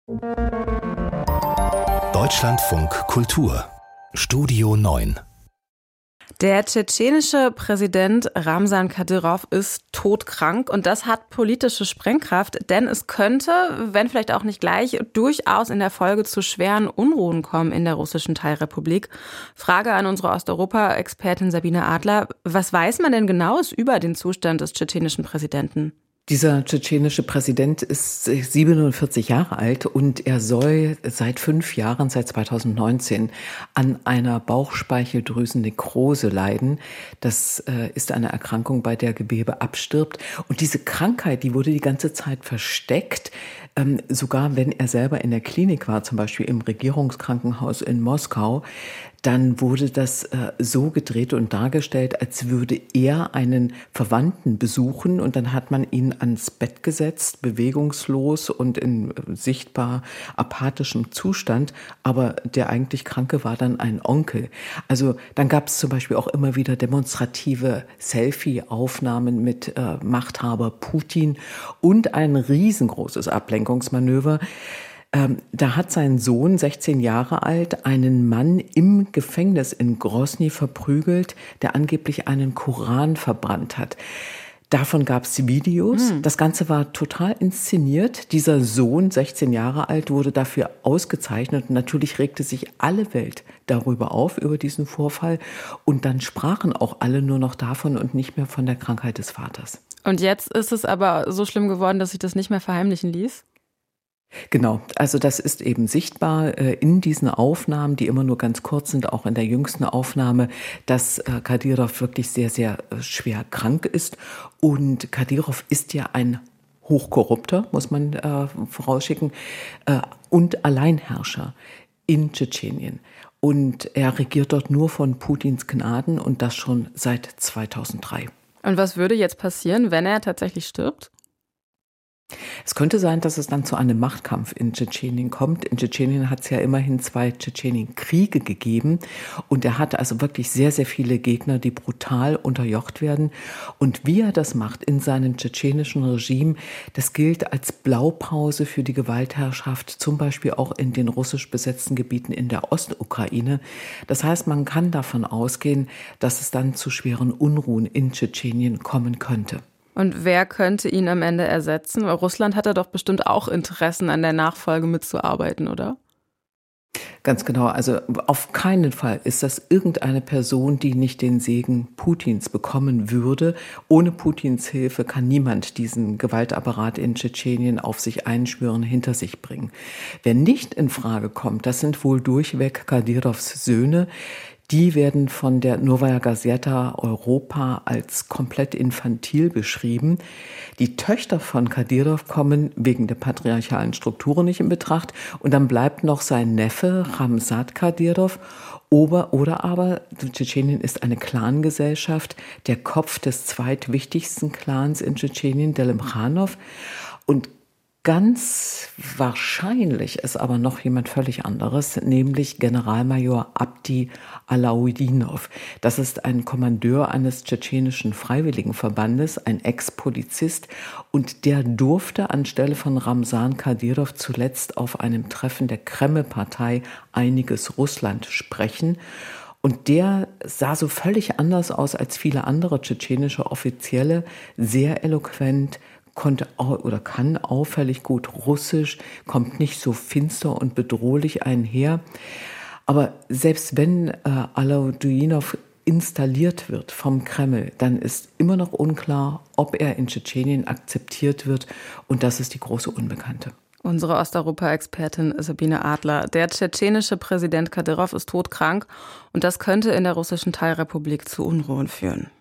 Deutschlandfunk Kultur Studio 9. Der tschetschenische Präsident Ramsan Kadyrov ist todkrank und das hat politische Sprengkraft, denn es könnte, wenn vielleicht auch nicht gleich, durchaus in der Folge zu schweren Unruhen kommen in der russischen Teilrepublik. Frage an unsere Osteuropa-Expertin Sabine Adler: Was weiß man denn Genaues über den Zustand des tschetschenischen Präsidenten? Dieser tschetschenische Präsident ist 47 Jahre alt und er soll seit 5 Jahren, seit 2019, an einer Bauchspeicheldrüsennekrose leiden. Das ist eine Erkrankung, bei der Gewebe abstirbt. Und diese Krankheit, die wurde die ganze Zeit versteckt. Sogar wenn er selber in der Klinik war, zum Beispiel im Regierungskrankenhaus in Moskau, dann wurde das so gedreht und dargestellt, als würde er einen Verwandten besuchen und dann hat man ihn ans Bett gesetzt, bewegungslos und in sichtbar apathischem Zustand, aber der eigentlich Kranke war dann ein Onkel. Also dann gab es zum Beispiel auch immer wieder demonstrative Selfie-Aufnahmen mit Machthaber Putin und ein riesengroßes Ablenkungsmanöver. Da hat sein Sohn, 16 Jahre alt, einen Mann im Gefängnis in Grosny verprügelt, der angeblich einen Koran verbrannt hat. Davon gab es Videos. Das Ganze war total inszeniert. Dieser Sohn, 16 Jahre alt, wurde dafür ausgezeichnet. Und natürlich regte sich alle Welt darüber auf, über diesen Vorfall. Und dann sprachen auch alle nur noch davon und nicht mehr von der Krankheit des Vaters. Und jetzt ist es aber so schlimm geworden, dass sich das nicht mehr verheimlichen ließ? Genau, also das ist eben sichtbar in diesen Aufnahmen, die immer nur ganz kurz sind, auch in der jüngsten Aufnahme, dass Kadyrov wirklich sehr, sehr schwer krank ist. Und Kadyrov ist ja ein Hochkorrupter, muss man vorausschicken, und Alleinherrscher in Tschetschenien. Und er regiert dort nur von Putins Gnaden und das schon seit 2003. Und was würde jetzt passieren, wenn er tatsächlich stirbt? Es könnte sein, dass es dann zu einem Machtkampf in Tschetschenien kommt. In Tschetschenien hat es ja immerhin 2 Tschetschenienkriege gegeben. Und er hat also wirklich sehr, sehr viele Gegner, die brutal unterjocht werden. Und wie er das macht in seinem tschetschenischen Regime, das gilt als Blaupause für die Gewaltherrschaft, zum Beispiel auch in den russisch besetzten Gebieten in der Ostukraine. Das heißt, man kann davon ausgehen, dass es dann zu schweren Unruhen in Tschetschenien kommen könnte. Und wer könnte ihn am Ende ersetzen? Weil Russland hat ja doch bestimmt auch Interessen, an der Nachfolge mitzuarbeiten, oder? Ganz genau. Also auf keinen Fall ist das irgendeine Person, die nicht den Segen Putins bekommen würde. Ohne Putins Hilfe kann niemand diesen Gewaltapparat in Tschetschenien auf sich einschwören, hinter sich bringen. Wer nicht in Frage kommt, das sind wohl durchweg Kadyrovs Söhne. Die werden von der Novaya Gazeta Europa als komplett infantil beschrieben. Die Töchter von Kadyrov kommen wegen der patriarchalen Strukturen nicht in Betracht. Und dann bleibt noch sein Neffe Ramzan Kadyrov. Oder aber Tschetschenien ist eine Clangesellschaft. Der Kopf des zweitwichtigsten Clans in Tschetschenien, der Lemchanov. Und ganz wahrscheinlich ist aber noch jemand völlig anderes, nämlich Generalmajor Abdi Alaudinov. Das ist ein Kommandeur eines tschetschenischen Freiwilligenverbandes, ein Ex-Polizist, und der durfte anstelle von Ramsan Kadyrov zuletzt auf einem Treffen der Kreml-Partei Einiges Russland sprechen. Und der sah so völlig anders aus als viele andere tschetschenische Offizielle, sehr eloquent, konnte oder kann auffällig gut Russisch, kommt nicht so finster und bedrohlich einher. Aber selbst wenn Alaudinov installiert wird vom Kreml, dann ist immer noch unklar, ob er in Tschetschenien akzeptiert wird. Und das ist die große Unbekannte. Unsere Osteuropa-Expertin Sabine Adler. Der tschetschenische Präsident Kadyrov ist todkrank und das könnte in der russischen Teilrepublik zu Unruhen führen.